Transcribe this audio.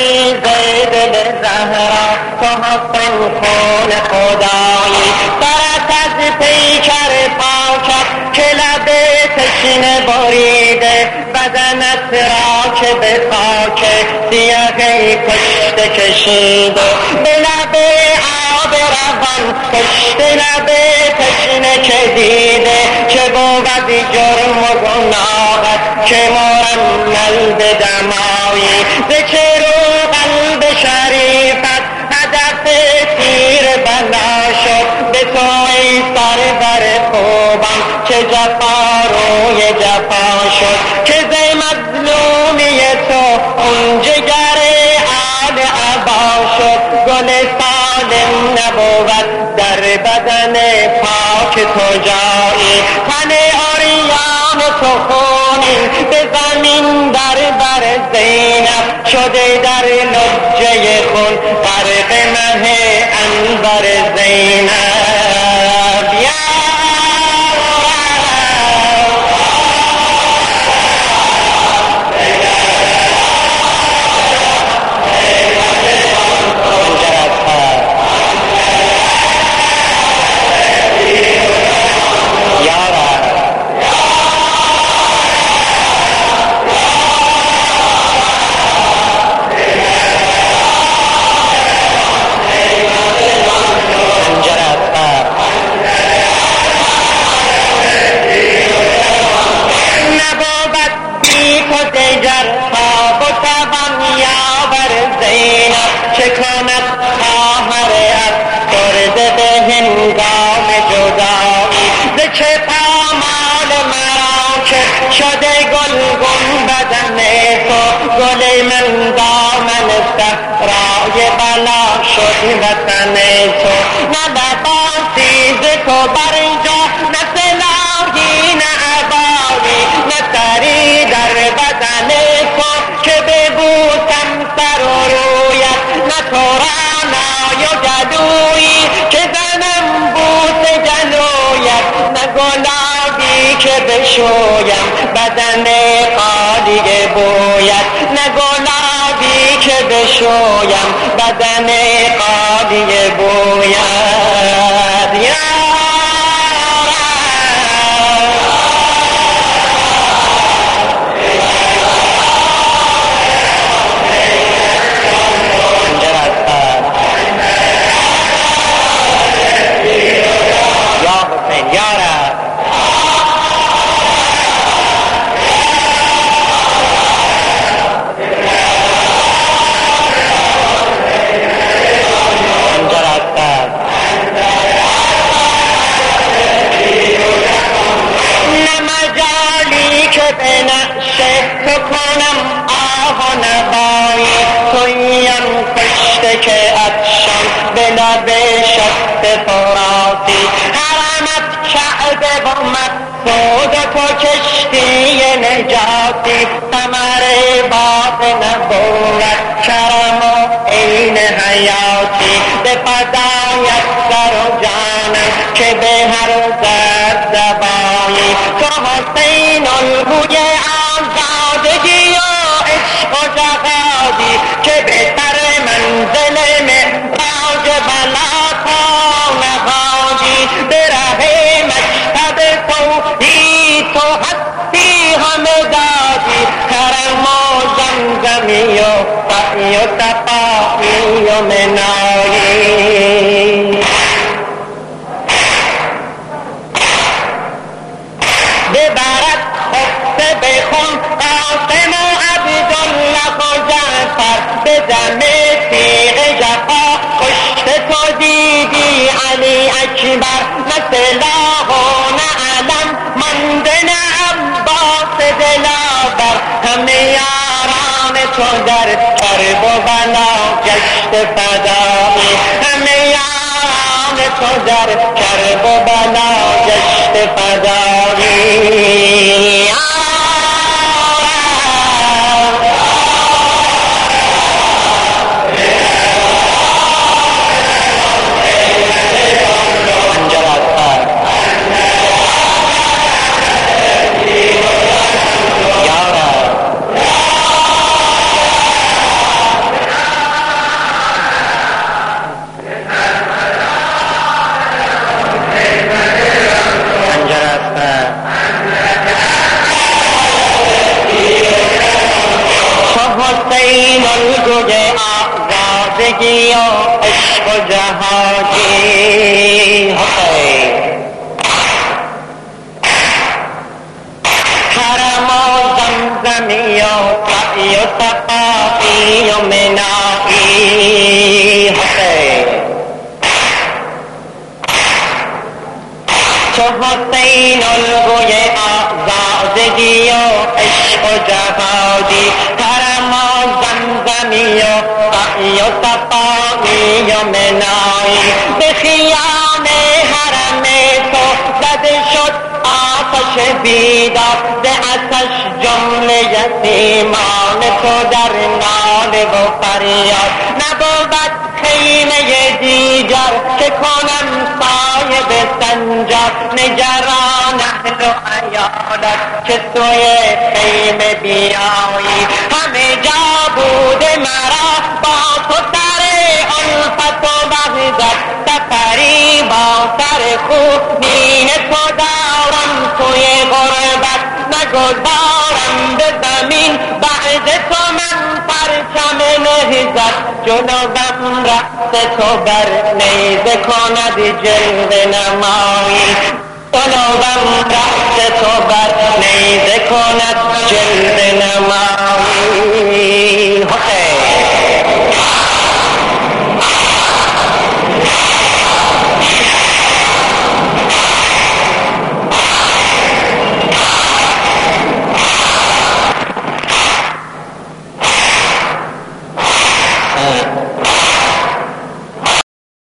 دل زهرا تو حسن خون خدایی سرت از پیکر پاکت که لب تشنه بریده بدنت را که به خاک سیاهی کشته کشیده به لب آب روان کشته لب تشنه که دیده چه بود جرم و گناهت که مرمل به دمایی ز چه رو قلب شریفت هدف تیر بلا شد به تو ای سرور خوبم چه جفا روی جفا شد که ز مظلومی تو اون جگر آل عبا شد گل سالم نبود در بدن پاک تو جایی تن عریان تو خونی به زمین در بر زینب شده در لجه خون غرق مه انور زینب یا چه کند خواهر از کرده به هنگام جدایی ز چه پامال مرا که شده گلگون بدن تو گل من دامن صحرای بلا شد وطن تو نه لباسی ز تو بر جا نه سلاحی نه عبایی نه سری در بدن تو که ببوسم سر و رویت نه ترانای و جلویی که زنم بوس جلویت نه گلابی که بشویم بدن خالی بویت نه گلابی که بشویم بدن خالی بویت یا که اتشان به لب شست فراتی حرمت کعبه و مقصود تو کشتی نجاتی ثمر باغ نبوت کرم و عین حیاتی به فدایت سر و جانم که به هر درد دوایی تو حسین الگوی آزادگی و عشق و جهادی که به منزل معراج بلا تا نهادی به ره مشهد توحید تو هستی همه دادی کرم و زمزمی و سعی و صفایی و منایی ببرد خفته بخون قاسم و عبدالله و جعفر به دم تیغ جفا کشته تو دیدی علی اکبر نه سلاح و نه علم مانده نه عباس دلاور همه یاران تو در کرب و بلا گشت فدایی همه یاران تو در کرب و بلا گشت فدایی حسین الگوی آزادگی و عشق و جهادی حسین حرم و زمزمی و سعی و سقایی و منایی حسین چو حسین الگوی آزادگی و عشق و جهادی حرم و زمزمی و سعی و سقایی و منایی به خیام حرم تو زده شد آتش بیدار به آتش جمله یتیمان تو در ناله و فریاد نبود خیمه دیگر که کنم سایه به سنجار نگران اهل و عیالت که توی خیمه بیایی همه جا بوده مرا با تو سر الفت و وحدت سفری با سر خوب نین تو دارم توی غربت نگذارم به زمین بعد تو من پرچم نهضت جنوبم رأس تو بر نیزه کند جلوه نمایی جنوبم رأس تو بر نیزه کند جلوه نمایی